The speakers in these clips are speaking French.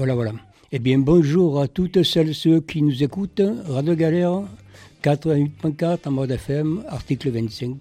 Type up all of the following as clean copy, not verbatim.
Voilà, voilà. Eh bien, bonjour à toutes celles et ceux qui nous écoutent. Radio Galère, 88.4 en mode FM, article 25,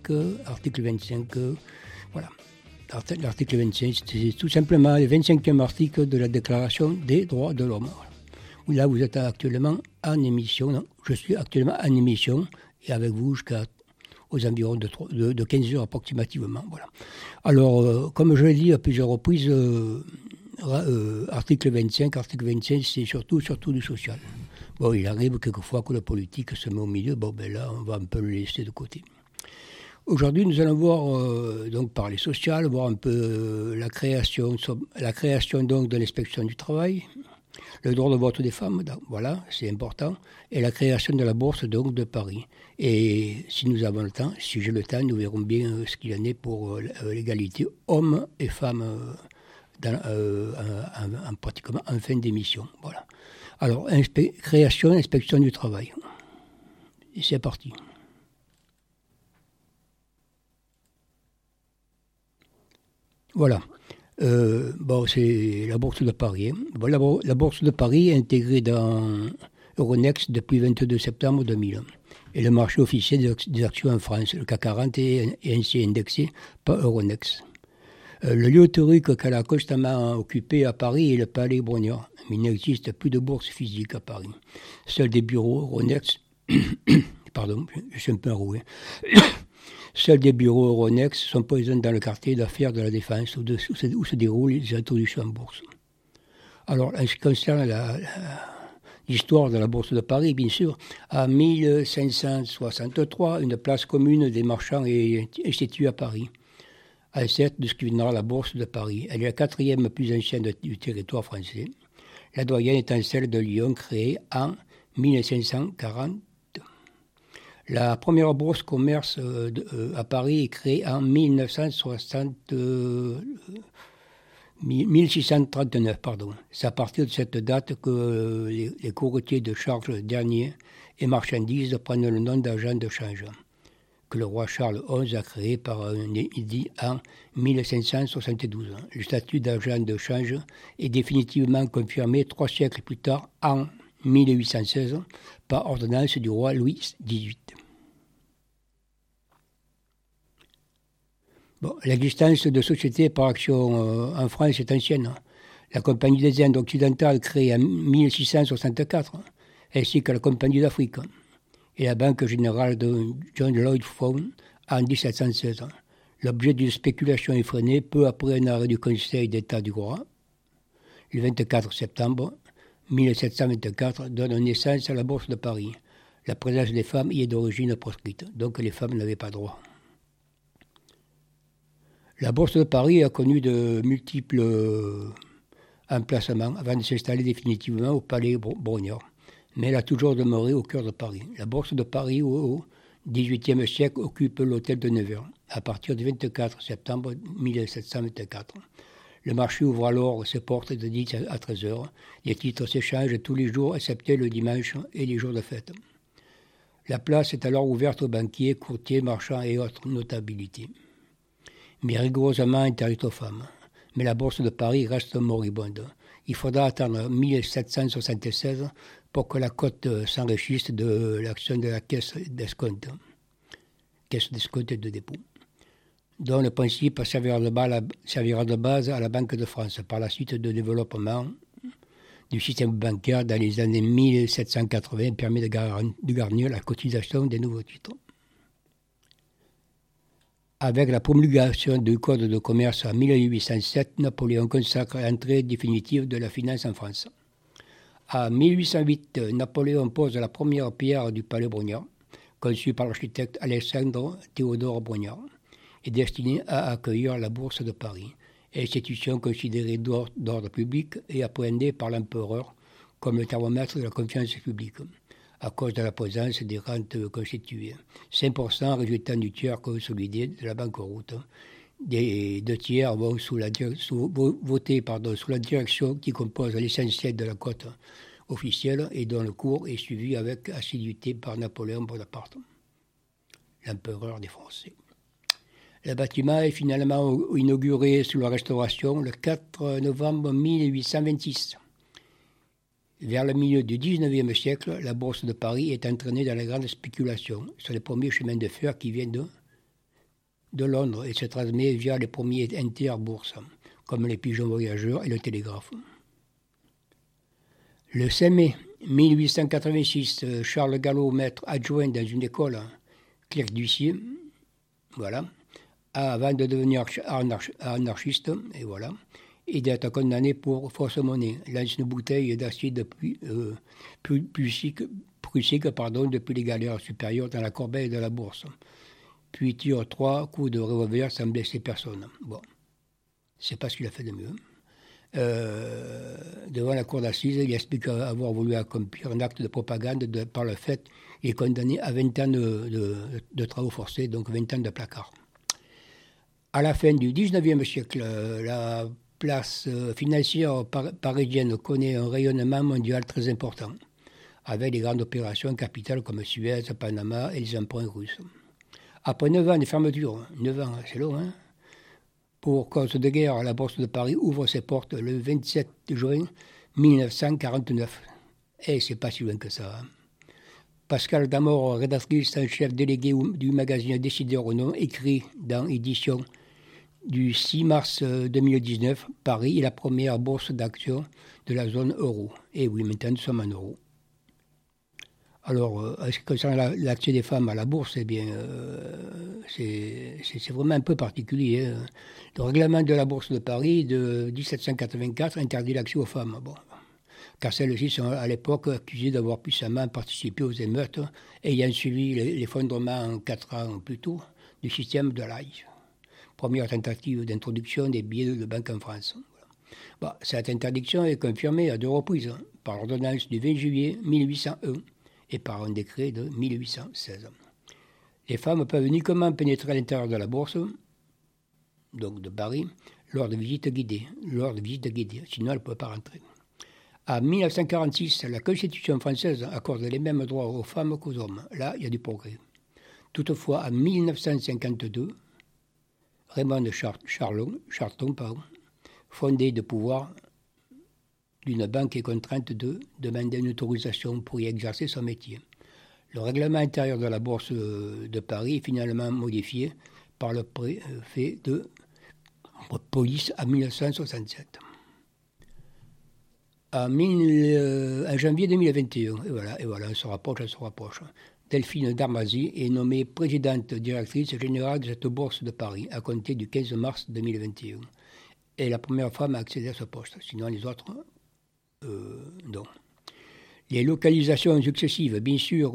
voilà. L'article 25, c'est tout simplement le 25e article de la Déclaration des droits de l'homme. Là, vous êtes actuellement en émission. Non, je suis actuellement en émission et avec vous aux environs de 15 heures approximativement. Voilà. Alors, comme je l'ai dit à plusieurs reprises, article 25, c'est surtout du social. Bon, il arrive quelquefois que la politique se met au milieu. Bon, ben là, on va un peu le laisser de côté. Aujourd'hui, nous allons voir, donc parler social, voir un peu la création donc de l'inspection du travail, le droit de vote des femmes, voilà, c'est important, et la création de la bourse donc de Paris. Et si nous avons le temps, si j'ai le temps, nous verrons bien ce qu'il en est pour l'égalité hommes et femmes pratiquement en fin d'émission. Voilà. Alors, création, inspection du travail. Et c'est parti. Voilà. Bon, c'est la Bourse de Paris. Hein. Bon, la Bourse de Paris est intégrée dans Euronext depuis le 22 septembre 2000. Et le marché officiel des actions en France, le CAC 40, est ainsi indexé par Euronext. Le lieu théorique qu'elle a constamment occupé à Paris est le Palais Brongniart. Mais il n'existe plus de bourse physique à Paris. Seuls des bureaux Euronext... Pardon, je suis un peu enroué. Seuls des bureaux Euronext sont présents dans le quartier d'affaires de la Défense où se déroulent les introductions en bourse. Alors, en ce qui concerne l'histoire de la Bourse de Paris, bien sûr, en 1563, une place commune des marchands est située à Paris, ancêtre de ce qui deviendra la Bourse de Paris. Elle est la quatrième plus ancienne du territoire français. La doyenne étant celle de Lyon, créée en 1540. La première bourse commerce à Paris est créée en 1639. C'est à partir de cette date que les courtiers de charges derniers et marchandises prennent le nom d'agents de change, que le roi Charles XI a créé par un édit en 1572. Le statut d'agent de change est définitivement confirmé 3 siècles plus tard, en 1816, par ordonnance du roi Louis XVIII. Bon, l'existence de sociétés par action en France est ancienne. La Compagnie des Indes occidentales créée en 1664, ainsi que la Compagnie d'Afrique, et la Banque générale de John Lloyd Fund en 1716. L'objet d'une spéculation effrénée peu après un arrêt du Conseil d'État du roi, le 24 septembre 1724, donne naissance à la Bourse de Paris. La présence des femmes y est d'origine proscrite, donc les femmes n'avaient pas droit. La Bourse de Paris a connu de multiples emplacements avant de s'installer définitivement au Palais Brongniart, mais elle a toujours demeuré au cœur de Paris. La Bourse de Paris, au XVIIIe siècle, occupe l'hôtel de Nevers, à partir du 24 septembre 1724. Le marché ouvre alors ses portes de 10 à 13 heures. Les titres s'échangent tous les jours, excepté le dimanche et les jours de fête. La place est alors ouverte aux banquiers, courtiers, marchands et autres notabilités, mais rigoureusement interdite aux femmes. Mais la Bourse de Paris reste moribonde. Il faudra attendre 1776 pour que la cote s'enrichisse de l'action de la caisse d'escompte et de dépôt, dont le principe servira de base à la Banque de France par la suite de développement du système bancaire dans les années 1780 permet de garnir la cotisation des nouveaux titres. Avec la promulgation du Code de commerce en 1807, Napoléon consacre l'entrée définitive de la finance en France. En 1808, Napoléon pose la première pierre du Palais Brongniart, conçu par l'architecte Alexandre Théodore Brongniart, et destiné à accueillir la Bourse de Paris, institution considérée d'ordre public et appréhendée par l'empereur comme le thermomètre de la confiance publique, à cause de la présence des rentes constituées. 5% résultant du tiers consolidé de la banqueroute. Des 2 tiers vont votés sous la direction qui compose l'essentiel de la cote officielle et dont le cours est suivi avec assiduité par Napoléon Bonaparte, l'empereur des Français. Le bâtiment est finalement inauguré sous la Restauration le 4 novembre 1826. Vers le milieu du XIXe siècle, la bourse de Paris est entraînée dans la grande spéculation sur les premiers chemins de fer qui viennent de Londres et se transmet via les premiers interbourses, comme les pigeons voyageurs et le télégraphe. Le 5 mai 1886, Charles Gallo, maître adjoint dans une école, clerc d'huissier, voilà, avant de devenir anarchiste, et voilà, et d'être condamné pour fausse monnaie, lance une bouteille d'acide prussique, depuis les galères supérieures dans la corbeille de la bourse, puis tire 3 coups de revolver sans blesser personne. Bon, c'est pas ce qu'il a fait de mieux. Devant la cour d'assises, il explique avoir voulu accomplir un acte de propagande par le fait qu'il est condamné à 20 ans de travaux forcés, donc 20 ans de placard. À la fin du XIXe siècle, la place financière parisienne connaît un rayonnement mondial très important, avec des grandes opérations capitales comme Suez, Panama et les emprunts russes. Après 9 ans de fermeture, 9 ans, c'est long, hein? Pour cause de guerre, la Bourse de Paris ouvre ses portes le 27 juin 1949. Et c'est pas si loin que ça. Hein. Pascal Damor, rédactrice en chef déléguée du magazine Décideur au nom, écrit dans édition du 6 mars 2019, Paris est la première bourse d'actions de la zone euro. Et oui, maintenant nous sommes en euro. Alors, en ce qui concerne l'accès des femmes à la bourse, eh bien, c'est vraiment un peu particulier. Hein. Le règlement de la Bourse de Paris de 1784 interdit l'accès aux femmes. Bon, car celles-ci sont à l'époque accusées d'avoir puissamment participé aux émeutes ayant suivi l'effondrement 4 ans plus tôt du système de l'AI. Première tentative d'introduction des billets de banque en France. Bon, cette interdiction est confirmée à 2 reprises par l'ordonnance du 20 juillet 1801 et par un décret de 1816. Les femmes peuvent uniquement pénétrer à l'intérieur de la bourse, donc de Paris, lors de visites guidées. Sinon elles ne peuvent pas rentrer. En 1946, la Constitution française accorde les mêmes droits aux femmes qu'aux hommes. Là, il y a du progrès. Toutefois, en 1952, Raymond Charton, fondé de pouvoir d'une banque est contrainte de demander une autorisation pour y exercer son métier. Le règlement intérieur de la Bourse de Paris est finalement modifié par le préfet de police en 1967. En janvier 2021, et voilà, on se rapproche. Delphine Darmazy est nommée présidente directrice générale de cette Bourse de Paris à compter du 15 mars 2021. Elle est la première femme à accéder à ce poste, sinon les autres... non. Les localisations successives, bien sûr.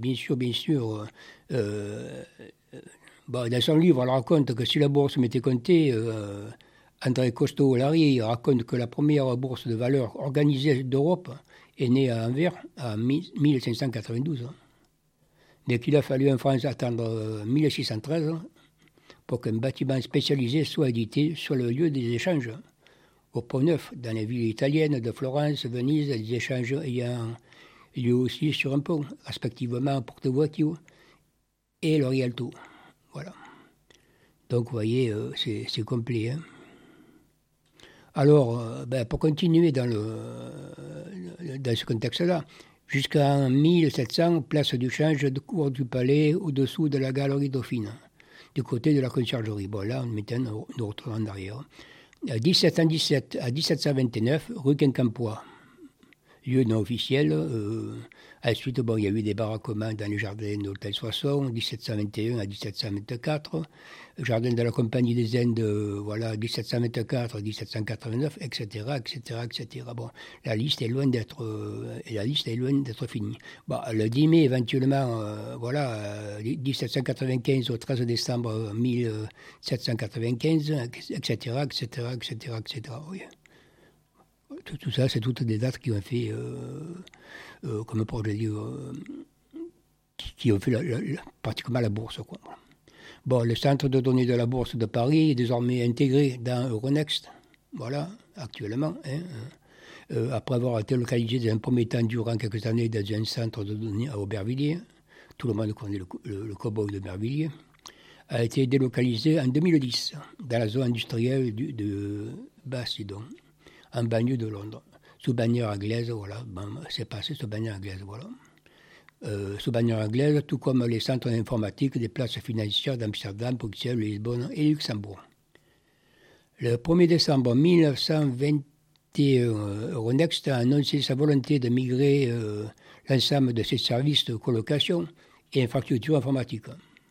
Dans son livre, elle raconte que si la bourse m'était comptée, André Costo-Larry raconte que la première bourse de valeur organisée d'Europe est née à Anvers en 1592. Mais qu'il a fallu en France attendre 1613 pour qu'un bâtiment spécialisé soit édité sur le lieu des échanges. Au Pont-Neuf, dans les villes italiennes de Florence, Venise, des échanges ayant lieu aussi sur un pont, respectivement Porto Vecchio et le Rialto. Voilà. Donc, vous voyez, c'est complet. Hein. Alors, pour continuer dans ce contexte-là, jusqu'en 1700, place du change de cour du Palais au-dessous de la galerie Dauphine, du côté de la conciergerie. Bon, là, maintenant, nous retournons en arrière. À 1717 à 1729, rue Quincampoix, lieu non officiel. Ensuite, il y a eu des baraquements dans les jardins de l'Hôtel Soissons, 1721 à 1724, jardin de la Compagnie des Indes, 1724 1789, etc., etc., etc. Bon, la liste est loin d'être finie. Bon, le 10 mai, éventuellement, 1795 au 13 décembre 1795, etc., etc., etc., etc. Oui. Tout ça, c'est toutes des dates qui ont fait, qui ont fait pratiquement la bourse. Quoi. Bon, le centre de données de la bourse de Paris est désormais intégré dans Euronext, voilà, actuellement. Après avoir été localisé dans un premier temps durant quelques années dans un centre de données à Aubervilliers, tout le monde connaît le cow-boy d'Aubervilliers, a été délocalisé en 2010 dans la zone industrielle de Basildon, en banlieue de Londres. sous bannière anglaise, voilà. Bon, c'est passé sous bannière anglaise, voilà. Sous bannière anglaise, tout comme les centres informatiques des places financières d'Amsterdam, Bruxelles, Lisbonne et Luxembourg. Le 1er décembre 1921, Euronext a annoncé sa volonté de migrer l'ensemble de ses services de colocation et infrastructures informatiques.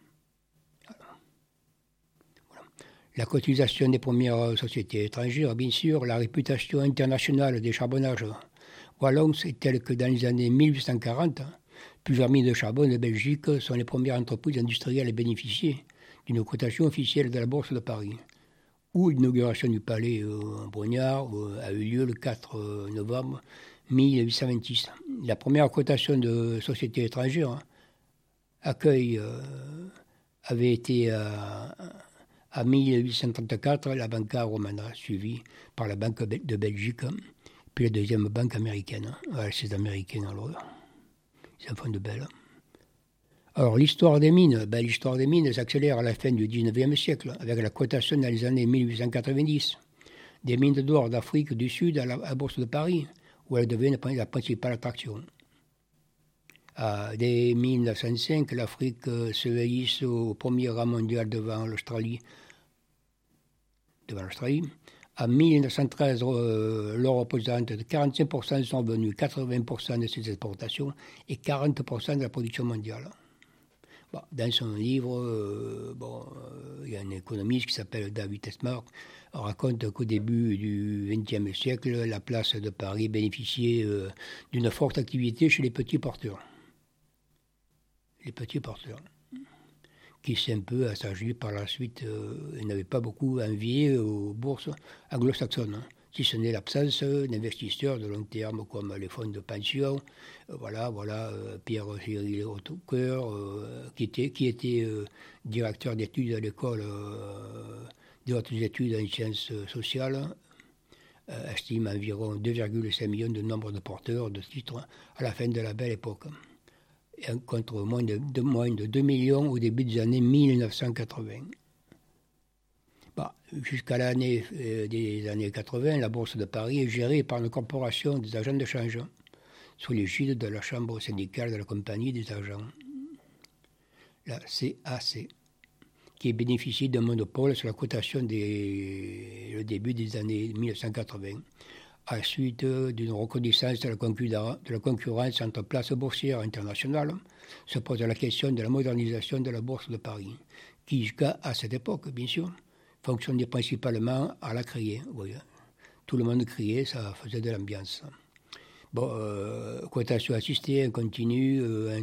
La cotisation des premières sociétés étrangères, bien sûr, la réputation internationale des charbonnages wallons est telle que dans les années 1840, plusieurs mines de charbon de Belgique sont les premières entreprises industrielles à bénéficier d'une cotation officielle de la Bourse de Paris, où l'inauguration du palais Brognard a eu lieu le 4 novembre 1826. La première cotation de sociétés étrangères avait été à 1834 la Banca Romana, suivie par la Banque de Belgique, puis la deuxième banque américaine. Ouais, c'est américain alors. Ils en font de belles. Alors, l'histoire des mines s'accélère à la fin du 19e siècle, avec la cotation dans les années 1890 des mines d'or d'Afrique du Sud à la Bourse de Paris, où elles deviennent la principale attraction. Dès 1905, l'Afrique se hisse au premier rang mondial devant l'Australie. En 1913, l'or représente 45% de son revenu, 80% de ses exportations et 40% de la production mondiale. Bon, dans son livre, il y a un économiste qui s'appelle David Esmark, raconte qu'au début du XXe siècle, la place de Paris bénéficiait d'une forte activité chez les petits porteurs. Les petits porteurs, qui s'est un peu assagi par la suite, n'avaient pas beaucoup envié aux bourses anglo-saxonnes, si ce n'est l'absence d'investisseurs de long terme comme les fonds de pension. Pierre-Cyril Hautecoeur, qui était directeur d'études à l'école des hautes études en sciences sociales, estime environ 2,5 millions de nombre de porteurs de titres à la fin de la belle époque, contre moins de 2 millions au début des années 1980. Jusqu'à l'année des années 80, la Bourse de Paris est gérée par une corporation des agents de change, sous l'égide de la Chambre syndicale de la Compagnie des agents, la CAC, qui bénéficie d'un monopole sur la cotation le début des années 1980, à la suite d'une reconnaissance de la concurrence entre places boursières internationales, se pose la question de la modernisation de la Bourse de Paris, qui, jusqu'à cette époque, bien sûr, fonctionnait principalement à la criée. Oui, tout le monde criait, ça faisait de l'ambiance. Cotation assistée, en continu,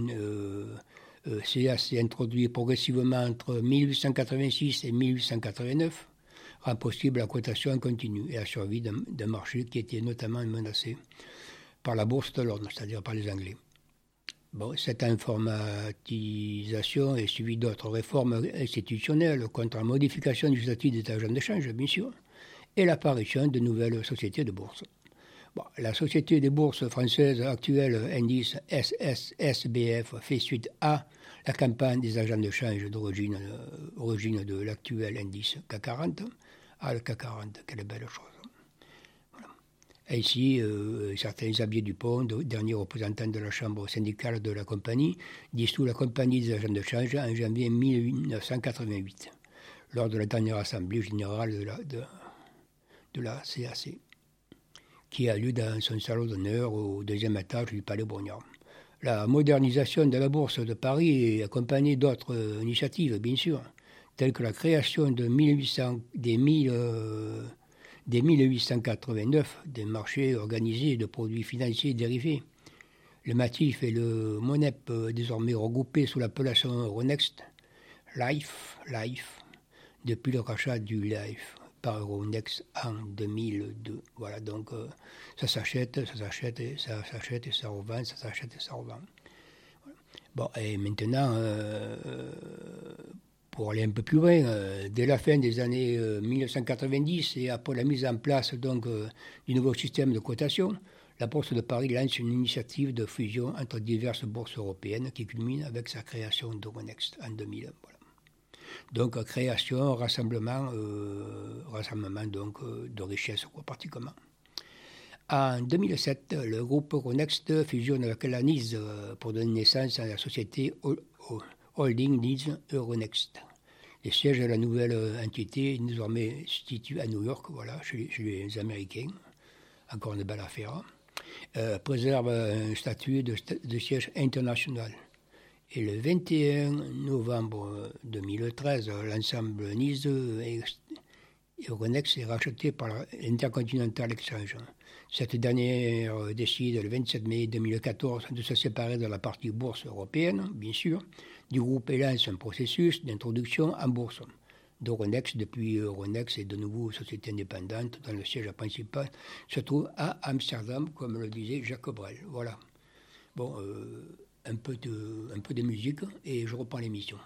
CAC introduit progressivement entre 1886 et 1889, rend possible la cotation en continu et la survie d'un marché qui était notamment menacé par la Bourse de Londres, c'est-à-dire par les Anglais. Cette informatisation est suivie d'autres réformes institutionnelles contre la modification du statut des agents de change, bien sûr, et l'apparition de nouvelles sociétés de bourse. La société des bourses françaises actuelle, indice SSBF, fait suite à la campagne des agents de change d'origine de l'actuel indice CAC 40. Le CAC 40, quelle belle chose. Ainsi, certains Xavier Dupont, dernier représentant de la Chambre syndicale de la compagnie, dissout la compagnie des agents de change en janvier 1988, lors de la dernière assemblée générale de la CAC, qui a lieu dans son salon d'honneur au deuxième étage du Palais Brognard. La modernisation de la Bourse de Paris est accompagnée d'autres initiatives, bien sûr, telles que la création dès 1889 des marchés organisés de produits financiers dérivés. Le Matif et le Monep, désormais regroupés sous l'appellation Euronext, Life, depuis le rachat du Life par Euronext en 2002. Voilà, donc ça s'achète et ça revend, ça s'achète et ça revend. Et maintenant, pour aller un peu plus loin, dès la fin des années 1990 et après la mise en place donc, du nouveau système de cotation, la Bourse de Paris lance une initiative de fusion entre diverses bourses européennes qui culmine avec sa création d'Euronext en 2000. Voilà. Donc création, rassemblement donc, de richesses, pratiquement. En 2007, le groupe Euronext fusionne avec la NIS pour donner naissance à la société Holding NIS Euronext. Les sièges de la nouvelle entité désormais situés à New York, voilà, chez les Américains. Encore une belle affaire. Préserve un statut de siège international. Et le 21 novembre 2013, l'ensemble NIS Euronext est racheté par l'Intercontinental Exchange. Cette dernière décide le 27 mai 2014 de se séparer de la partie bourse européenne, bien sûr, du groupe et lance un processus d'introduction en bourse. D'Euronext, depuis Euronext est de nouveau société indépendante dont le siège principal se trouve à Amsterdam, comme le disait Jacques Brel. Voilà. Bon, un peu de musique et je reprends l'émission.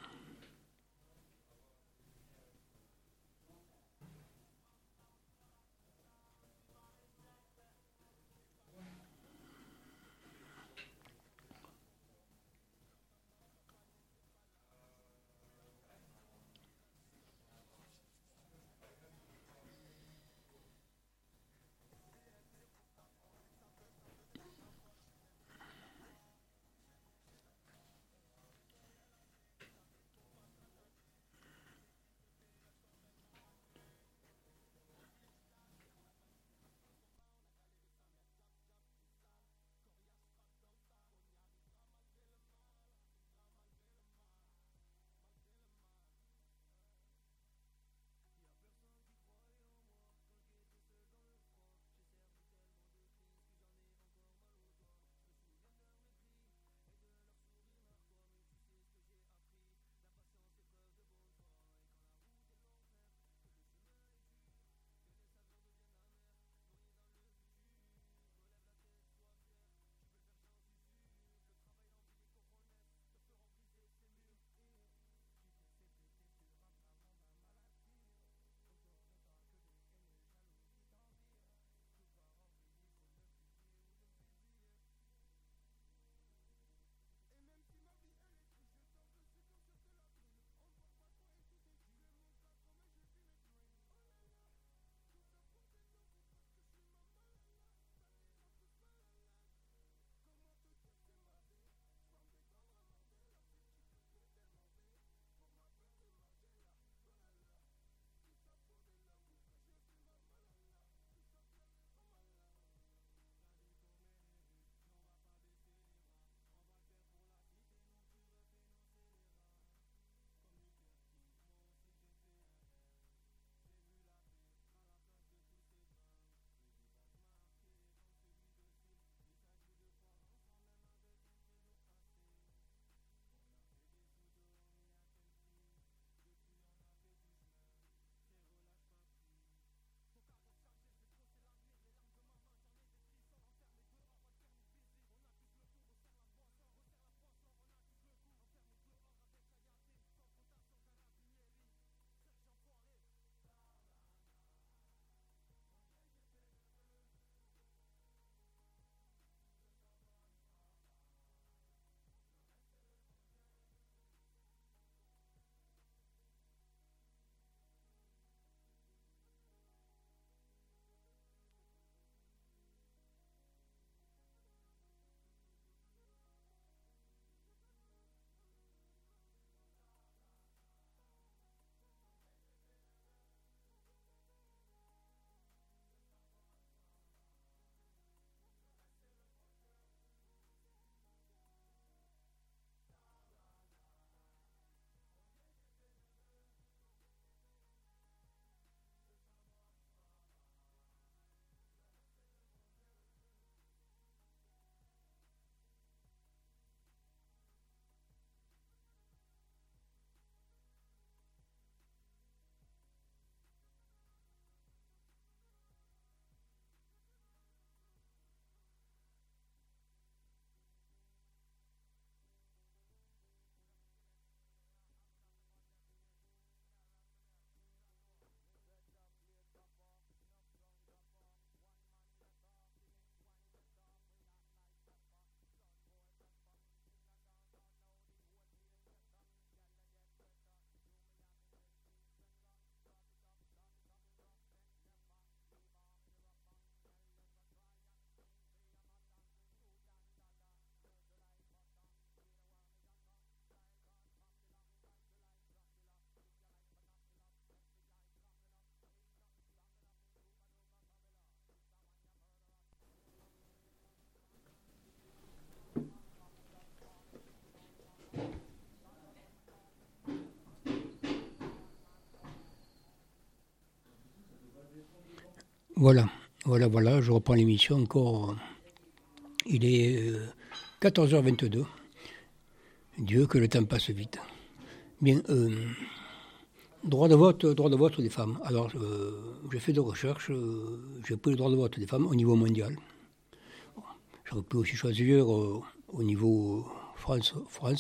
Voilà, je reprends l'émission encore. Il est 14h22. Dieu, que le temps passe vite. Bien, droit de vote des femmes. Alors, j'ai fait des recherches, j'ai pris le droit de vote des femmes au niveau mondial. J'aurais pu aussi choisir au niveau France,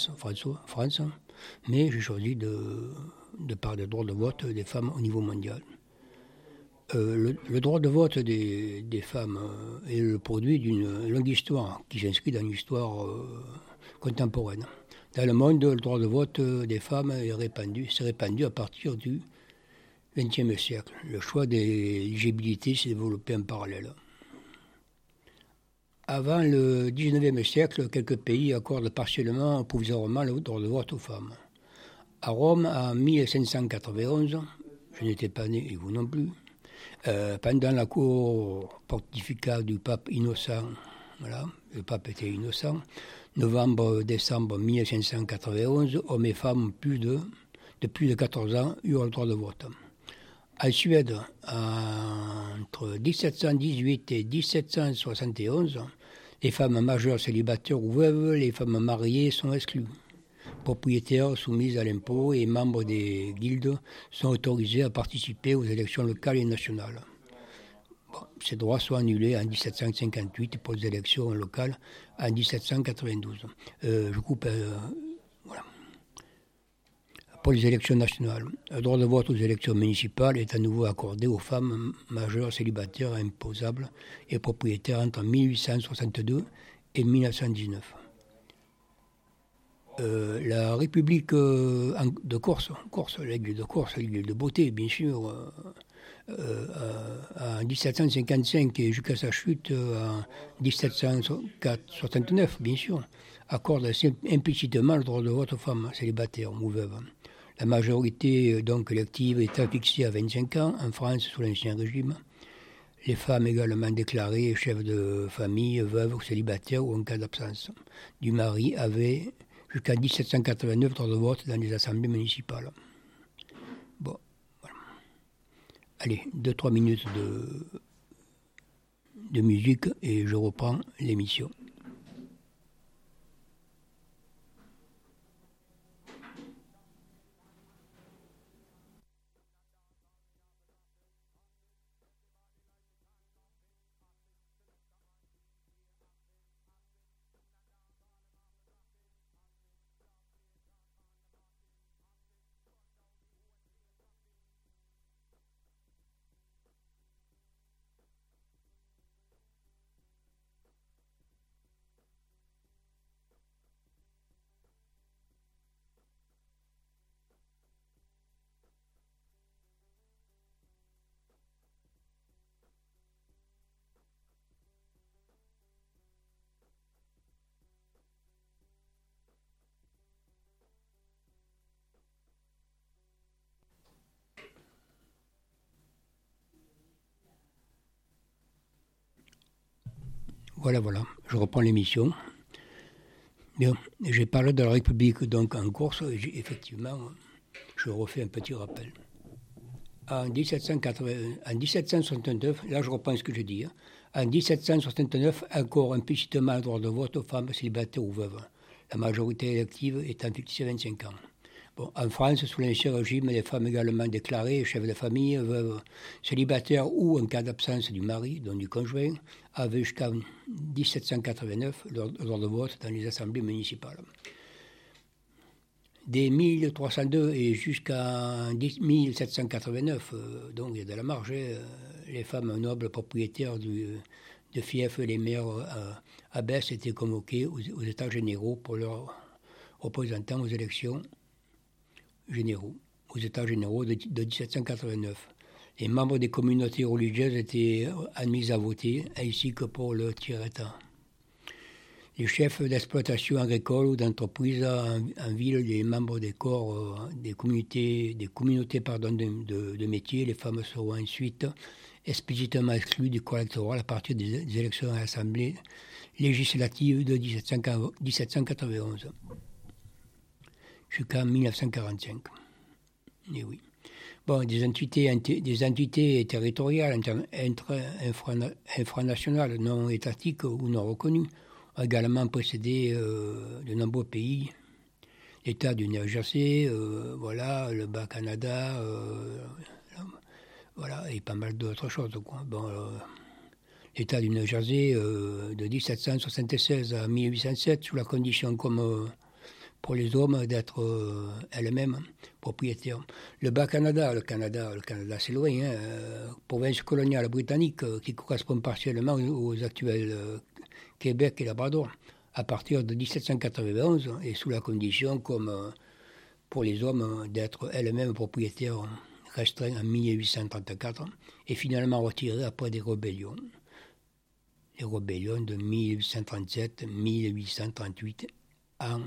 mais j'ai choisi de parler du droit de vote des femmes au niveau mondial. Le droit de vote des femmes est le produit d'une longue histoire qui s'inscrit dans l'histoire contemporaine. Dans le monde, le droit de vote des femmes s'est répandu à partir du XXe siècle. Le choix des éligibilités s'est développé en parallèle. Avant le XIXe siècle, quelques pays accordent partiellement, provisoirement, le droit de vote aux femmes. À Rome, en 1591, je n'étais pas né et vous non plus, pendant la cour pontificale du pape Innocent, le pape était innocent, novembre-décembre 1591, hommes et femmes de plus de 14 ans eurent le droit de vote. En Suède, entre 1718 et 1771, les femmes majeures célibataires ou veuves, les femmes mariées sont exclues. Propriétaires soumises à l'impôt et membres des guildes sont autorisés à participer aux élections locales et nationales. Ces droits sont annulés en 1758 pour les élections locales en 1792. Pour les élections nationales, le droit de vote aux élections municipales est à nouveau accordé aux femmes majeures célibataires imposables et propriétaires entre 1862 et 1919. La République de Corse, l'aigle de beauté, bien sûr, en 1755 et jusqu'à sa chute en 1769, bien sûr, accorde implicitement le droit de vote aux femmes célibataires ou veuves. La majorité donc élective étant fixée à 25 ans en France sous l'Ancien Régime. Les femmes également déclarées chefs de famille, veuves ou célibataires ou en cas d'absence du mari avaient jusqu'en 1789 droit de vote dans les assemblées municipales. Bon, voilà. Allez, 2-3 minutes de musique et je reprends l'émission. Voilà, je reprends l'émission. Bien, j'ai parlé de la République donc en Corse, et effectivement, je refais un petit rappel. En 1769, là je reprends ce que je dis, en 1769, encore implicitement le droit de vote aux femmes célibataires ou veuves, la majorité élective étant fixée à 25 ans. Bon, en France, sous l'Ancien Régime, les femmes également déclarées, chefs de famille, veuves, célibataires ou en cas d'absence du mari, donc du conjoint, avaient jusqu'en 1789 le droit de vote dans les assemblées municipales. Dès 1302 et jusqu'en 1789, donc il y a de la marge, les femmes nobles propriétaires de fiefs, les maires abbesses étaient convoquées aux États généraux pour leurs représentants aux élections généraux, aux États généraux de 1789. Les membres des communautés religieuses étaient admis à voter, ainsi que pour le tiers-état. Les chefs d'exploitation agricole ou d'entreprise en ville, les membres des corps, des communautés de métiers, les femmes seront ensuite explicitement exclues du corps électoral à partir des élections à l'Assemblée législative de 1791 jusqu'en 1945. Et oui. Bon, des entités territoriales infranationales non étatiques ou non reconnues ont également précédé de nombreux pays. L'État du New Jersey, voilà, le Bas-Canada, voilà, et pas mal d'autres choses, quoi. Bon, l'État du New Jersey de 1776 à 1807, sous la condition comme pour les hommes d'être elles-mêmes propriétaires. Le Bas-Canada, le Canada c'est loin, hein, province coloniale britannique qui correspond partiellement aux actuels Québec et Labrador, à partir de 1791, et sous la condition comme pour les hommes d'être elles-mêmes propriétaires, restreint en 1834, et finalement retiré après des rébellions. Les rébellions de 1837-1838 en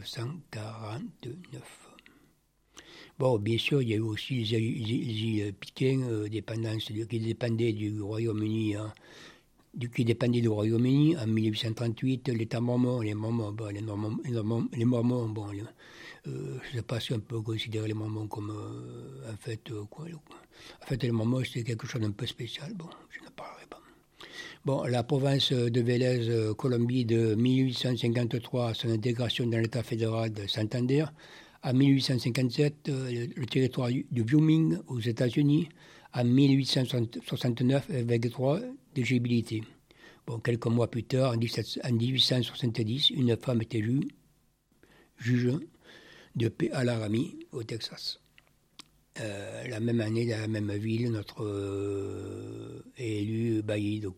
1949. Bon, bien sûr, il y a eu aussi les îles Pitcairn, qui dépendaient du Royaume-Uni, qui dépendaient du Royaume-Uni en 1838. L'État mormon, les Mormons, bon, bon, je ne sais pas si on peut considérer les Mormons comme, en fait, les Mormons, c'est quelque chose d'un peu spécial. Bon, je ne parlerai pas. Bon, la province de Vélez, Colombie, de 1853 à son intégration dans l'État fédéral de Santander. En 1857, le territoire du Wyoming aux États-Unis. En 1869, avec droit d'éligibilité. Bon, quelques mois plus tard, en 1870, une femme est élue juge de paix à Laramie, au Texas. La même année, dans la même ville, notre est élu bailli de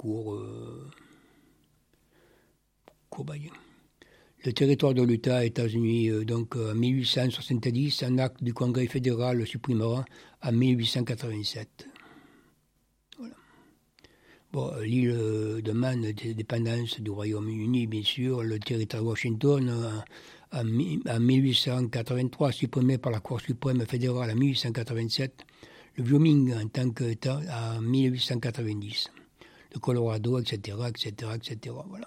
Courbailly. Le territoire de l'Utah, États-Unis, donc en 1870, un acte du Congrès fédéral le supprimera en 1887. Voilà. Bon, l'île de Man, dépendance du Royaume-Uni, bien sûr, le territoire de Washington, en 1883, supprimé par la Cour suprême fédérale en 1887, le Wyoming en tant qu'État en 1890, le Colorado, etc., etc., etc. Voilà.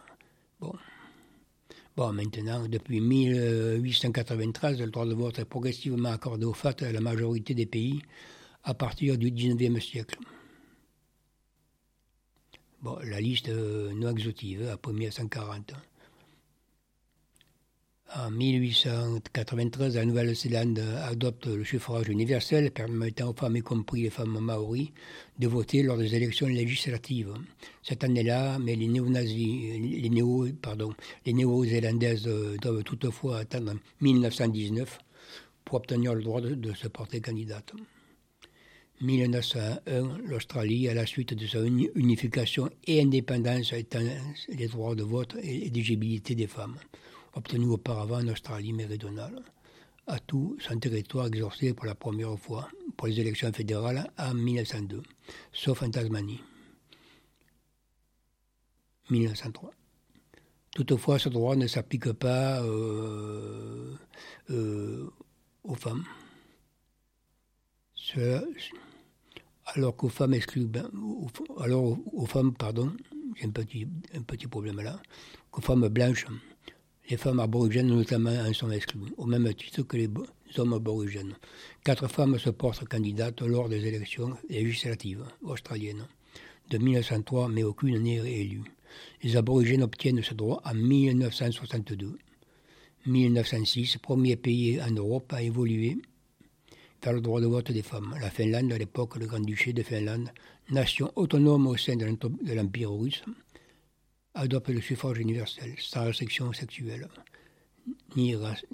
Bon, maintenant, depuis 1893, le droit de vote est progressivement accordé aux femmes à la majorité des pays à partir du XIXe siècle. Bon, la liste non exhaustive, après 1940. En 1893, la Nouvelle-Zélande adopte le suffrage universel, permettant aux femmes, y compris les femmes maoris, de voter lors des élections législatives. Cette année-là, mais les Néo-Zélandaises doivent toutefois attendre 1919 pour obtenir le droit de se porter candidate. 1901, l'Australie, à la suite de sa unification et indépendance, étend les droits de vote et l'éligibilité des femmes, obtenus auparavant en Australie méridionale, à tout son territoire exercé pour la première fois pour les élections fédérales en 1902, sauf en Tasmanie. 1903. Toutefois, ce droit ne s'applique pas aux femmes. Alors qu'aux femmes exclues, aux femmes, j'ai un petit problème là, qu'aux femmes blanches, les femmes aborigènes notamment en sont exclues, au même titre que les hommes aborigènes. 4 femmes se portent candidates lors des élections législatives australiennes de 1903, mais aucune n'est élue. Les aborigènes obtiennent ce droit en 1962. 1906, premier pays en Europe à évoluer vers le droit de vote des femmes. La Finlande, à l'époque, le Grand-Duché de Finlande, nation autonome au sein de l'Empire russe, adopte le suffrage universel, sans restriction sexuelle, ni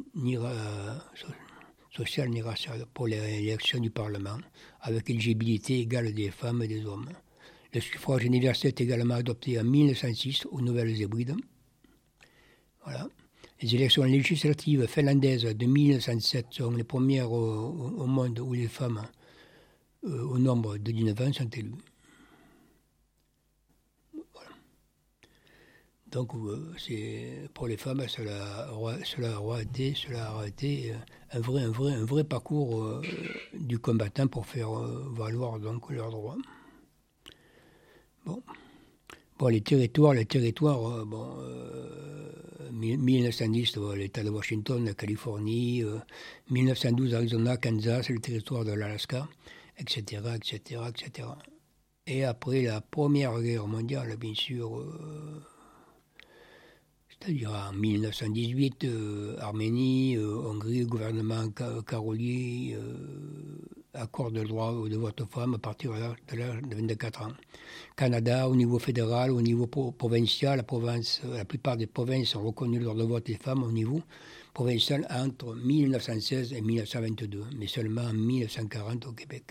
sociale ni raciale, pour l'élection du Parlement, avec éligibilité égale des femmes et des hommes. Le suffrage universel est également adopté en 1906 aux Nouvelles-Hébrides. Voilà. Les élections législatives finlandaises de 1907 sont les premières au monde où les femmes, au nombre de 19 ans, sont élues. Voilà. Donc, pour les femmes, cela aura été un vrai parcours du combattant pour faire valoir donc leurs droits. Bon, les territoires, 1910, l'État de Washington, la Californie, 1912, Arizona, Kansas, le territoire de l'Alaska, etc., etc., etc. Et après la Première Guerre mondiale, bien sûr, c'est-à-dire en 1918, Arménie, Hongrie, gouvernement Károlyi accorde le droit de vote aux femmes à partir de l'âge de 24 ans. Canada, au niveau fédéral, au niveau provincial, la plupart des provinces ont reconnu le droit de vote des femmes au niveau provincial entre 1916 et 1922, mais seulement en 1940 au Québec.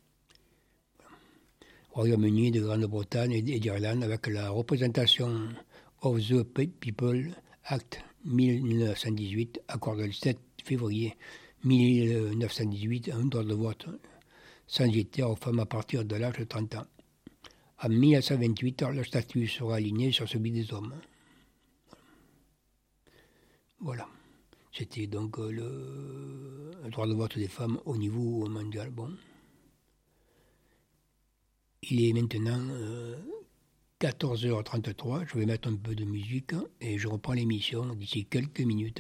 Royaume-Uni, de Grande-Bretagne et d'Irlande, avec la représentation of the People Act 1918, accorde le 7 février 1918 un droit de vote censitaire aux femmes à partir de l'âge de 30 ans. En 1928, le statut sera aligné sur celui des hommes. Voilà. C'était donc le droit de vote des femmes au niveau mondial. Bon. Il est maintenant 14h33. Je vais mettre un peu de musique et je reprends l'émission d'ici quelques minutes.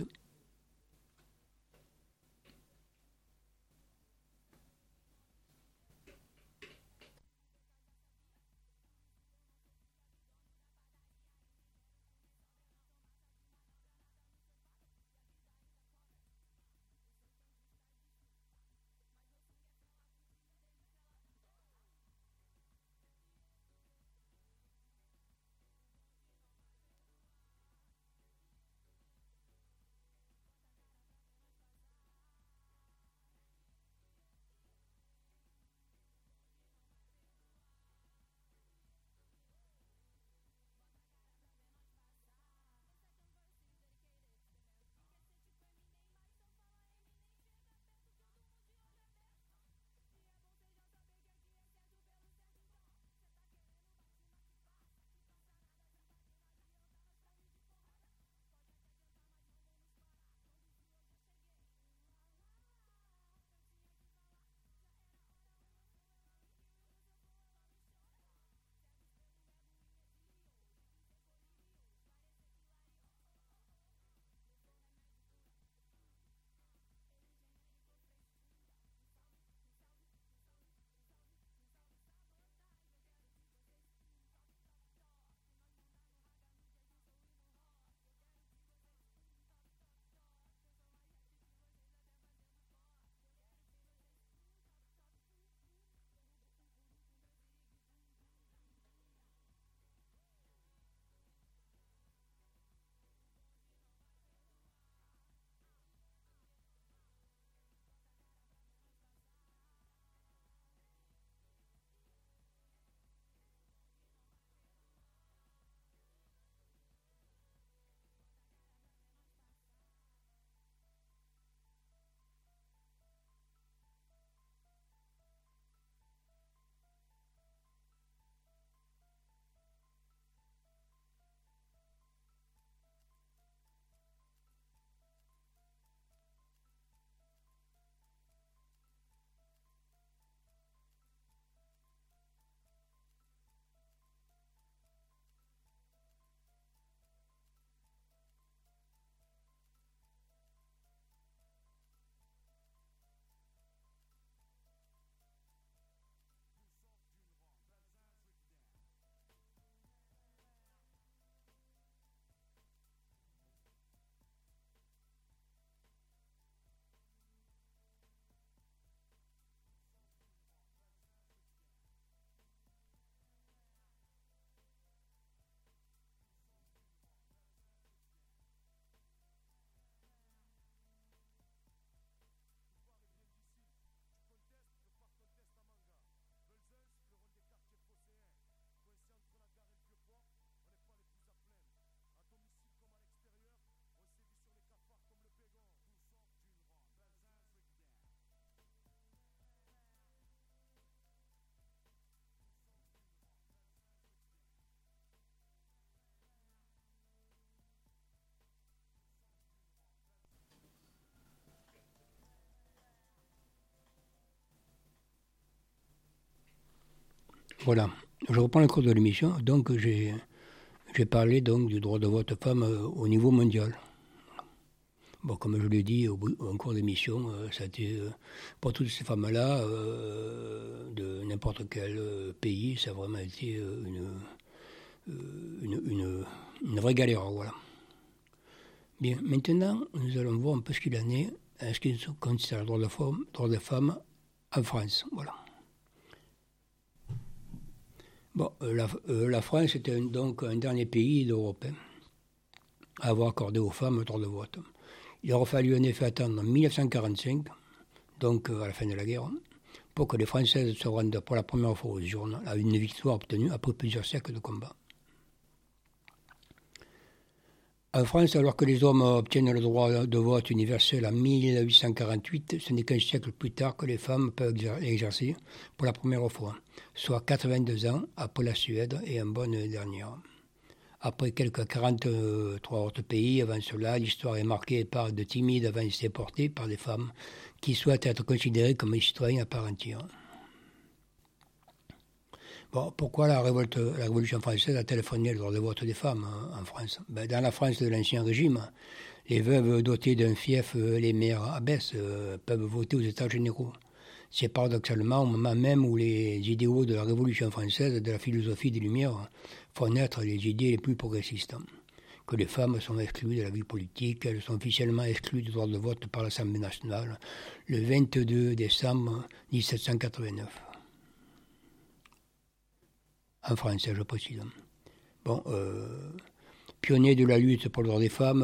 Voilà, je reprends le cours de l'émission. Donc j'ai parlé donc du droit de vote femme au niveau mondial. Bon, comme je l'ai dit en cours d'émission, ça a été, pour toutes ces femmes-là, de n'importe quel pays, ça a vraiment été une vraie galère. Voilà. Bien, maintenant, nous allons voir un peu ce qu'il en est en ce qui concerne le droit des femmes en France. Voilà. Bon, la France était donc un dernier pays d'Europe à avoir accordé aux femmes le droit de vote. Il aura fallu en effet attendre 1945, donc à la fin de la guerre, pour que les Françaises se rendent pour la première fois aux urnes à une victoire obtenue après plusieurs siècles de combat. En France, alors que les hommes obtiennent le droit de vote universel en 1848, ce n'est qu'un siècle plus tard que les femmes peuvent l'exercer pour la première fois, soit 82 ans après la Suède et un bon dernière. Après quelques 43 autres pays avant cela, l'histoire est marquée par de timides avancées portées par des femmes qui souhaitent être considérées comme des citoyens à part entière. Bon, pourquoi la Révolution française a-t-elle freiné le droit de vote des femmes en France? Dans la France de l'Ancien Régime, les veuves dotées d'un fief, les mères abbesses, peuvent voter aux États généraux. C'est paradoxalement au moment même où les idéaux de la Révolution française, de la philosophie des Lumières, font naître les idées les plus progressistes. Que les femmes sont exclues de la vie politique, elles sont officiellement exclues du droit de vote par l'Assemblée nationale le 22 décembre 1789. En français, je précise. Bon, pionnier de la lutte pour le droit des femmes,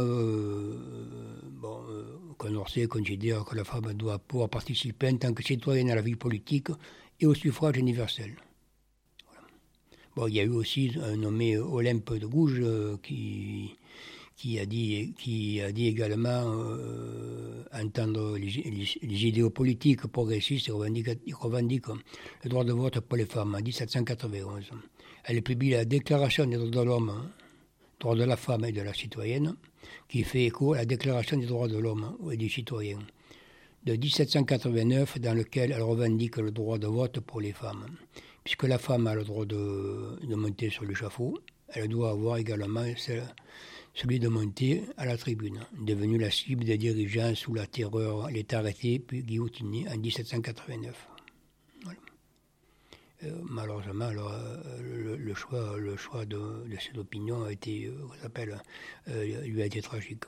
Condorcet considère que la femme doit pouvoir participer en tant que citoyenne à la vie politique et au suffrage universel. Voilà. Bon, il y a eu aussi un nommé Olympe de Gouges qui a dit également entendre les idéaux politiques progressistes et revendique le droit de vote pour les femmes en 1791. Elle publie la Déclaration des droits de l'homme, droits de la femme et de la citoyenne, qui fait écho à la Déclaration des droits de l'homme et des citoyens de 1789, dans lequel elle revendique le droit de vote pour les femmes. Puisque la femme a le droit de monter sur l'échafaud, elle doit avoir également celui de monter à la tribune. Devenue la cible des dirigeants sous la terreur, elle est arrêtée puis guillotinée en 1789. Voilà. Malheureusement, alors, le choix de cette opinion a été, lui a été tragique.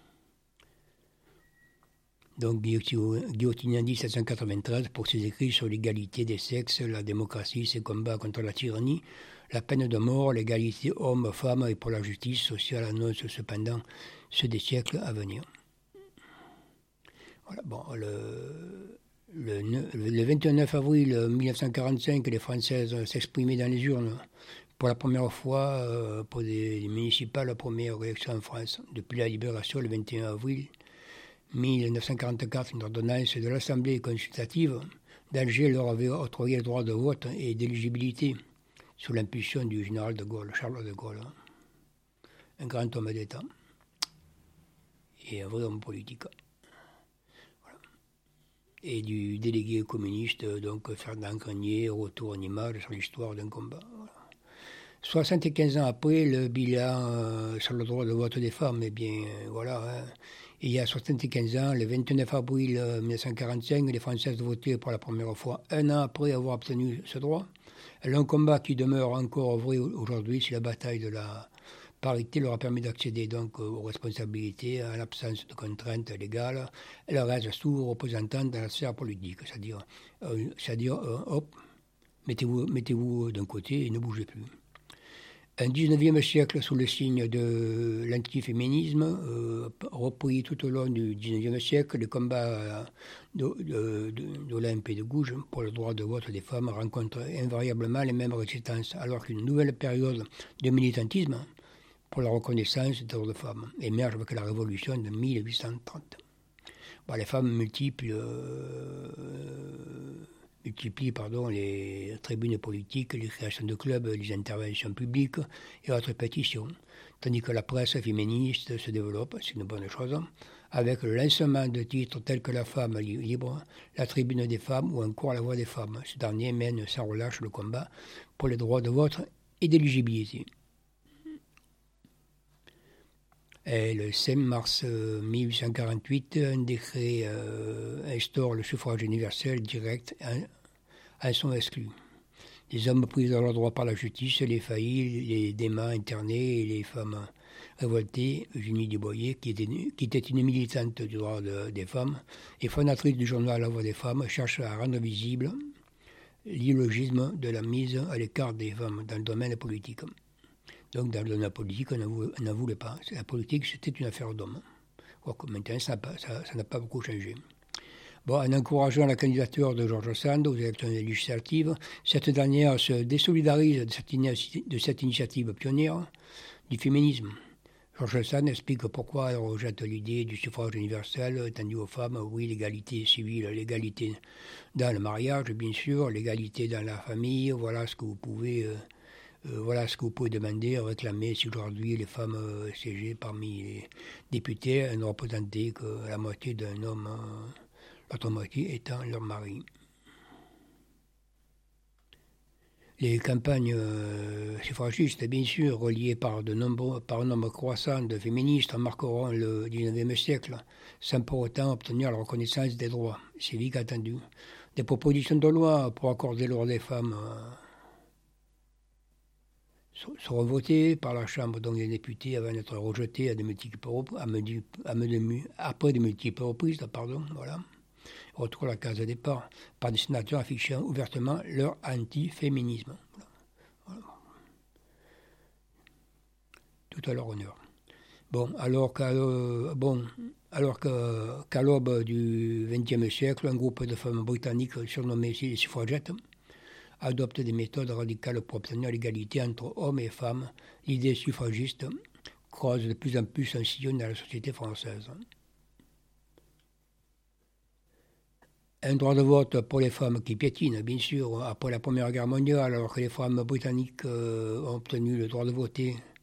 Donc, guillotiné en 1793 pour ses écrits sur l'égalité des sexes, la démocratie, ses combats contre la tyrannie, la peine de mort, l'égalité homme-femme et pour la justice sociale annonce cependant ceux des siècles à venir. Voilà, bon, le 29 avril 1945, les Françaises s'exprimaient dans les urnes pour la première fois pour des municipales, première élection en France. Depuis la libération, le 21 avril 1944, une ordonnance de l'Assemblée consultative d'Alger leur avait octroyé le droit de vote et d'éligibilité sous l'impulsion du général de Gaulle, Charles de Gaulle, un grand homme d'État et un vrai homme politique. Voilà. Et du délégué communiste, donc Ferdinand Grenier, retour en image sur l'histoire d'un combat. Voilà. 75 ans après, le bilan sur le droit de vote des femmes, eh bien, voilà. Il y a 75 ans, le 29 avril 1945, les Françaises votaient pour la première fois, un an après avoir obtenu ce droit. Un combat qui demeure encore vrai aujourd'hui si la bataille de la parité leur a permis d'accéder donc aux responsabilités en l'absence de contraintes légales. Elle reste sous-représentante dans la sphère politique, c'est-à-dire mettez-vous d'un côté et ne bougez plus. Un 19e siècle sous le signe de l'antiféminisme, repris tout au long du 19e siècle, les combats d'Olympe et de Gouges pour le droit de vote des femmes rencontrent invariablement les mêmes résistances, alors qu'une nouvelle période de militantisme pour la reconnaissance des droits de femmes émerge avec la révolution de 1830. Bon, les femmes multiplient les tribunes politiques, les créations de clubs, les interventions publiques et autres pétitions, tandis que la presse féministe se développe, c'est une bonne chose, avec le lancement de titres tels que La femme libre, La tribune des femmes ou encore La voix des femmes. Ce dernier mène sans relâche le combat pour les droits de vote et d'éligibilité. Et le 5 mars 1848, un décret instaure le suffrage universel direct, en sont exclus. Les hommes pris dans leurs droits par la justice, les faillis, les déments internés et les femmes révoltées, Eugénie Duboyer, qui était une militante du droit des femmes et fondatrice du journal La Voix des femmes, cherche à rendre visible l'illogisme de la mise à l'écart des femmes dans le domaine politique. Donc dans le domaine politique, on n'en voulait pas. La politique, c'était une affaire d'hommes. Maintenant, ça n'a pas beaucoup changé. Bon, en encourageant la candidature de George Sand aux élections législatives, cette dernière se désolidarise de cette initiative pionnière du féminisme. George Sand explique pourquoi elle rejette l'idée du suffrage universel étendu aux femmes. Oui, l'égalité civile, l'égalité dans le mariage, bien sûr, l'égalité dans la famille, voilà ce que vous pouvez demander, réclamer si aujourd'hui les femmes siégeaient parmi les députés, elles ne représentaient que la moitié d'un homme, l'autre moitié étant leur mari. Les campagnes suffragistes, bien sûr, reliées par un nombre croissant de féministes, marqueront le XIXe siècle, sans pour autant obtenir la reconnaissance des droits civiques attendus. Des propositions de loi pour accorder le droit des femmes seront votées par la Chambre donc des députés avant d'être rejetées après de multiples reprises. Voilà. Retour à la case de départ, par des sénateurs affichant ouvertement leur anti-féminisme. Voilà. Tout à leur honneur. Bon, alors qu'à l'aube du XXe siècle, un groupe de femmes britanniques surnommées les suffragettes adopte des méthodes radicales pour obtenir l'égalité entre hommes et femmes. L'idée suffragiste creuse de plus en plus un sillon dans la société française. Un droit de vote pour les femmes qui piétine, bien sûr, après la Première Guerre mondiale, alors que les femmes britanniques ont obtenu le droit de vote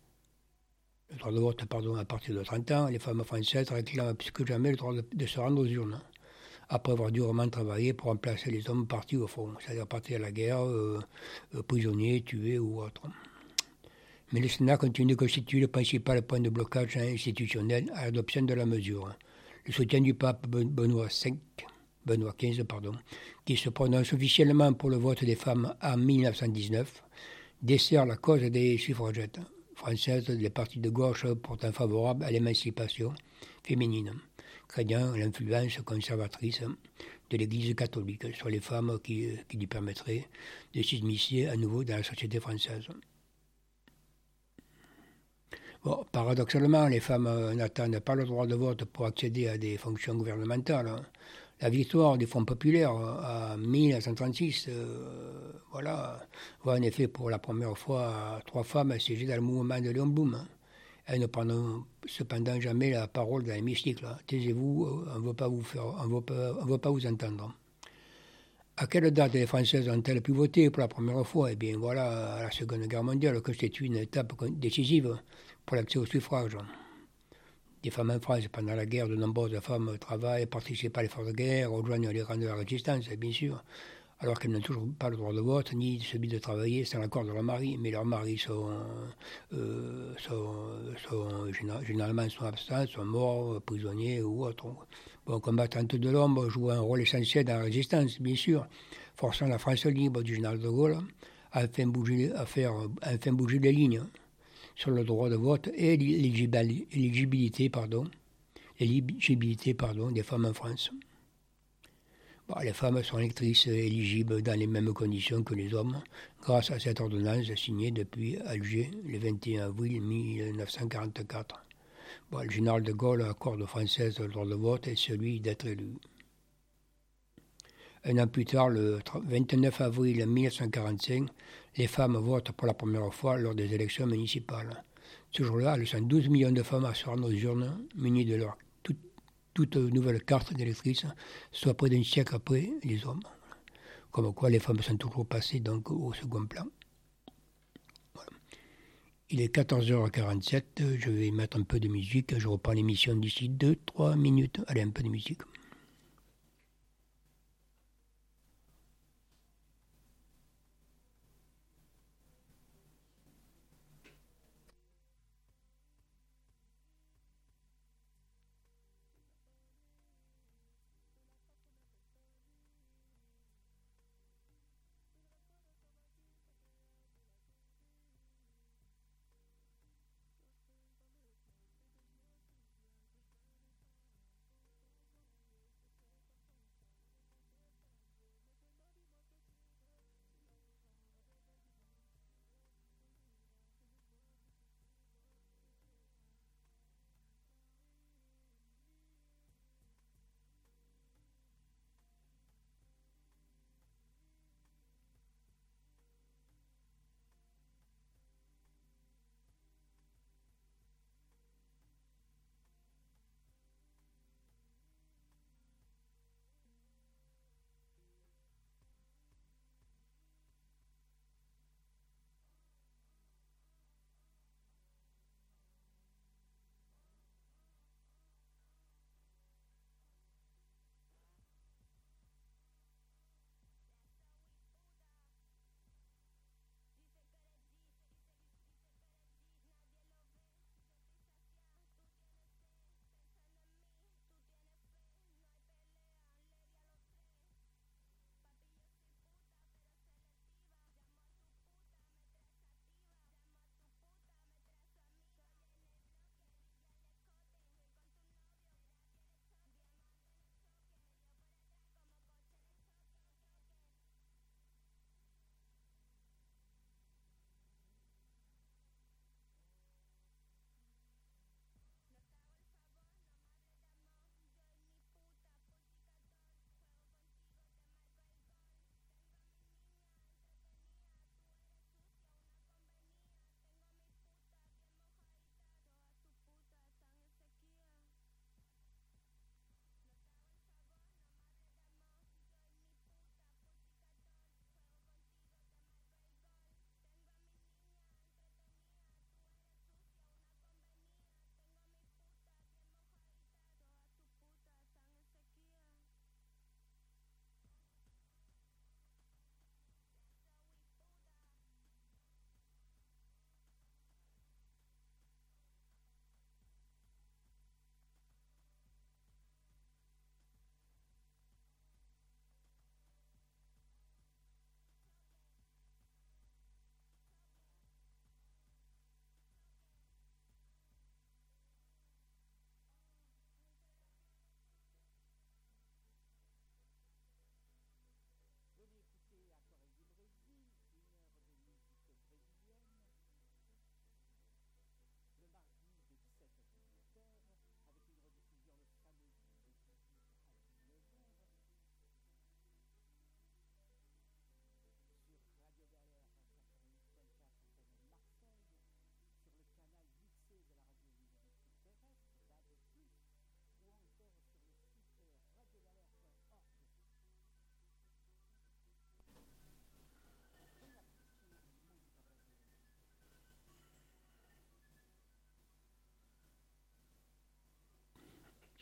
à partir de 30 ans, les femmes françaises réclament plus que jamais le droit de se rendre aux urnes, après avoir durement travaillé pour remplacer les hommes partis au front, c'est-à-dire partis à la guerre, prisonniers, tués ou autres. Mais le Sénat continue de constituer le principal point de blocage institutionnel à l'adoption de la mesure. Le soutien du pape Benoît XV, qui se prononce officiellement pour le vote des femmes en 1919, dessert la cause des suffragettes françaises, des partis de gauche pourtant favorables à l'émancipation féminine, craignant l'influence conservatrice de l'Église catholique sur les femmes qui lui permettrait de s'immiscer à nouveau dans la société française. Bon, paradoxalement, les femmes n'attendent pas le droit de vote pour accéder à des fonctions gouvernementales. La victoire du Front populaire en 1936, voit en effet pour la première fois 3 femmes siéger dans le mouvement de Léon Blum. Elles ne prendront cependant jamais la parole dans l'hémicycle. Taisez-vous, on ne veut pas vous entendre. À quelle date les Françaises ont-elles pu voter pour la première fois? Eh bien voilà, la Seconde Guerre mondiale constitue une étape décisive pour l'accès au suffrage. Des femmes en France, pendant la guerre, de nombreuses femmes travaillent, participent à l'effort de guerre, rejoignent les rangs de la résistance, bien sûr, alors qu'elles n'ont toujours pas le droit de vote, ni celui de travailler sans l'accord de leur mari. Mais leurs maris généralement sont absents, sont morts, prisonniers ou autres. Bon, combattantes de l'ombre jouent un rôle essentiel dans la résistance, bien sûr, forçant la France libre du général de Gaulle à faire enfin bouger les lignes sur le droit de vote et l'éligibilité des femmes en France. Bon, les femmes sont électrices éligibles dans les mêmes conditions que les hommes, grâce à cette ordonnance signée depuis Alger le 21 avril 1944. Bon, le général de Gaulle accorde aux Françaises le droit de vote et celui d'être élu. Un an plus tard, le 29 avril 1945, les femmes votent pour la première fois lors des élections municipales. Ce jour-là, elles sont 12 millions de femmes à se rendre aux urnes, munies de leur toute nouvelle carte d'électrice, soit près d'un siècle après les hommes. Comme quoi les femmes sont toujours passées donc au second plan. Voilà. Il est 14h47, je vais mettre un peu de musique, je reprends l'émission d'ici 2-3 minutes. Allez, un peu de musique.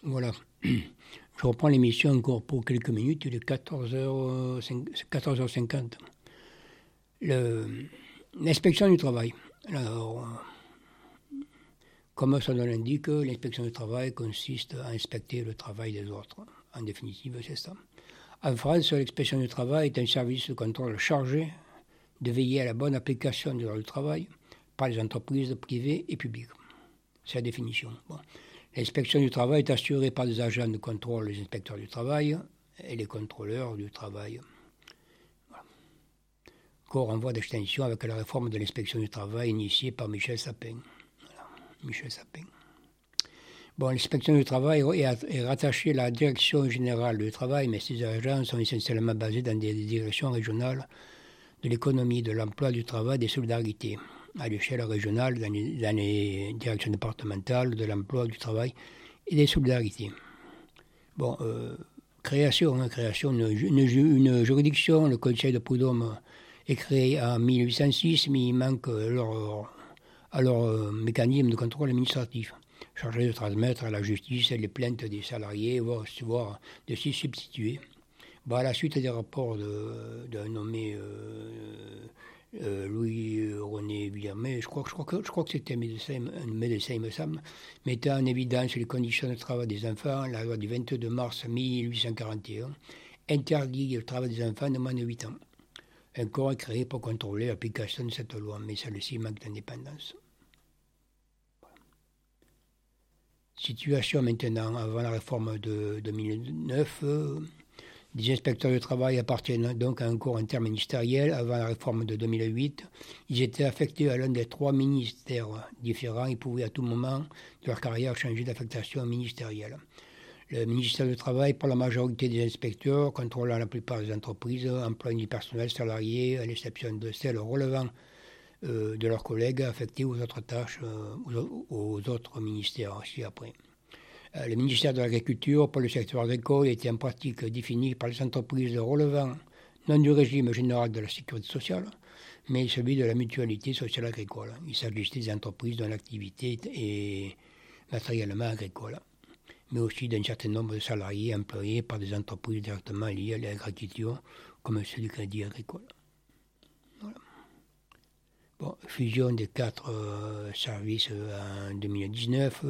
Voilà. Je reprends l'émission encore pour quelques minutes, il est 14h50. L'inspection du travail. Alors, comme son nom l'indique, l'inspection du travail consiste à inspecter le travail des autres. En définitive, c'est ça. En France, l'inspection du travail est un service de contrôle chargé de veiller à la bonne application du droit du travail par les entreprises privées et publiques. C'est la définition. Bon. L'inspection du travail est assurée par des agents de contrôle, les inspecteurs du travail et les contrôleurs du travail. Voilà. Encore en voie d'extension avec la réforme de l'inspection du travail initiée par Michel Sapin. Voilà. Michel Sapin. Bon, l'inspection du travail est rattachée à la direction générale du travail, mais ces agents sont essentiellement basés dans des directions régionales de l'économie, de l'emploi, du travail, des solidarités, à l'échelle régionale, dans les directions départementales, de l'emploi, du travail et des solidarités. Bon, création, une juridiction, le Conseil de prud'homme est créé en 1806, mais il manque leur mécanisme de contrôle administratif, chargé de transmettre à la justice les plaintes des salariés, voire de s'y substituer. Bon, à la suite des rapports d'un nommé Louis-René Villermé, je crois que c'était un médecin, il me semble, mettait en évidence les conditions de travail des enfants. La loi du 22 mars 1841 interdit le travail des enfants de moins de 8 ans. Un corps est créé pour contrôler l'application de cette loi, mais celle-ci manque d'indépendance. Voilà. Situation maintenant, avant la réforme de 2009, des inspecteurs du travail appartiennent donc à un corps interministériel. Avant la réforme de 2008, ils étaient affectés à l'un des 3 ministères différents. Ils pouvaient à tout moment de leur carrière changer d'affectation ministérielle. Le ministère du Travail, pour la majorité des inspecteurs, contrôlant la plupart des entreprises, emploie du personnel salarié, à l'exception de celles relevant de leurs collègues affectés aux autres tâches, aux autres ministères aussi après. Le ministère de l'Agriculture, pour le secteur agricole, était en pratique défini par les entreprises relevant non du régime général de la sécurité sociale, mais celui de la mutualité sociale agricole. Il s'agissait des entreprises dont l'activité est matériellement agricole, mais aussi d'un certain nombre de salariés employés par des entreprises directement liées à l'agriculture, comme ceux du Crédit Agricole. Voilà. Bon, fusion des 4 services en 2019.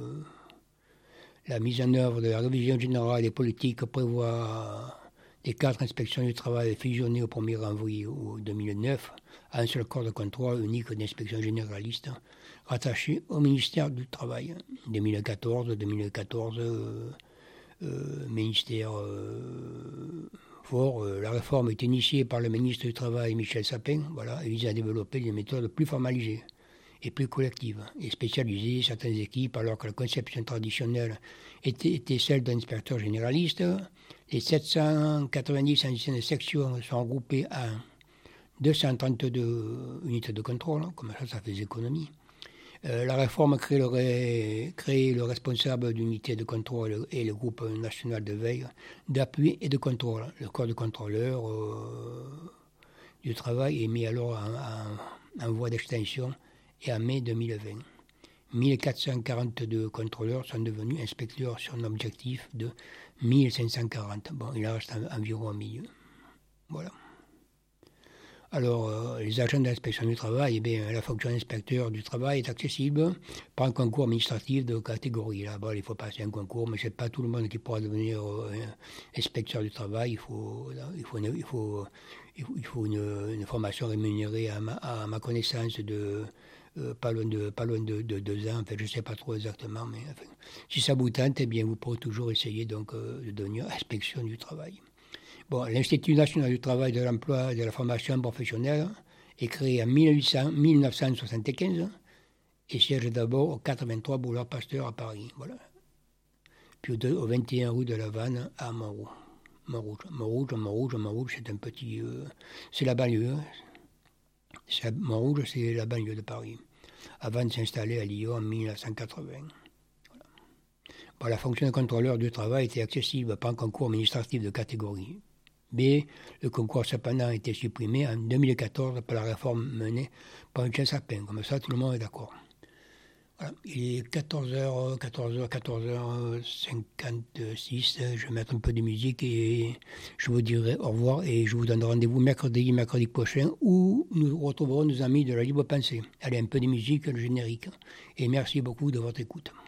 La mise en œuvre de la révision générale des politiques prévoit les 4 inspections du travail fusionnées au 1er janvier 2009 à un seul corps de contrôle unique d'inspection généraliste rattaché au ministère du Travail. 2014, ministère fort. La réforme est initiée par le ministre du Travail Michel Sapin, voilà, et vise à développer des méthodes plus formalisées et plus collectives et spécialisées certaines équipes, alors que la conception traditionnelle était celle d'un inspecteur généraliste. Les 790 anciennes sections sont regroupées en 232 unités de contrôle, comme ça faisait économie. La réforme crée le responsable d'unité de contrôle et le groupe national de veille, d'appui et de contrôle. Le corps de contrôleur du travail est mis alors en voie d'extension et en mai 2020. 1442 contrôleurs sont devenus inspecteurs sur un objectif de 1540. Bon, il en reste environ un milieu. Voilà. Alors, les agents de l'inspection du travail, la fonction d'inspecteur du travail est accessible par un concours administratif de catégorie. Là-bas, il faut passer un concours, mais ce n'est pas tout le monde qui pourra devenir inspecteur du travail. Il faut une formation rémunérée à ma connaissance de pas loin de 2 ans. En fait, je ne sais pas trop exactement, mais enfin, si ça vous tente, vous pourrez toujours essayer donc, de devenir inspection du travail. Bon, l'Institut national du travail, de l'emploi et de la formation professionnelle est créé en 1975 et siège d'abord au 83 boulevard Pasteur à Paris. Voilà. Puis au 21 rue de la Vanne à Montrouge. Montrouge, c'est un petit... c'est la banlieue. Montrouge, c'est la banlieue de Paris. Avant de s'installer à Lyon en 1980. Voilà. Bon, la fonction de contrôleur du travail était accessible par un concours administratif de catégorie B. Le concours cependant a été supprimé en 2014 par la réforme menée par Michel Sapin. Comme ça, tout le monde est d'accord. Voilà, il est 14h56. Je vais mettre un peu de musique et je vous dirai au revoir et je vous donne rendez-vous mercredi prochain où nous retrouverons nos amis de la Libre Pensée. Allez, un peu de musique, le générique. Et merci beaucoup de votre écoute.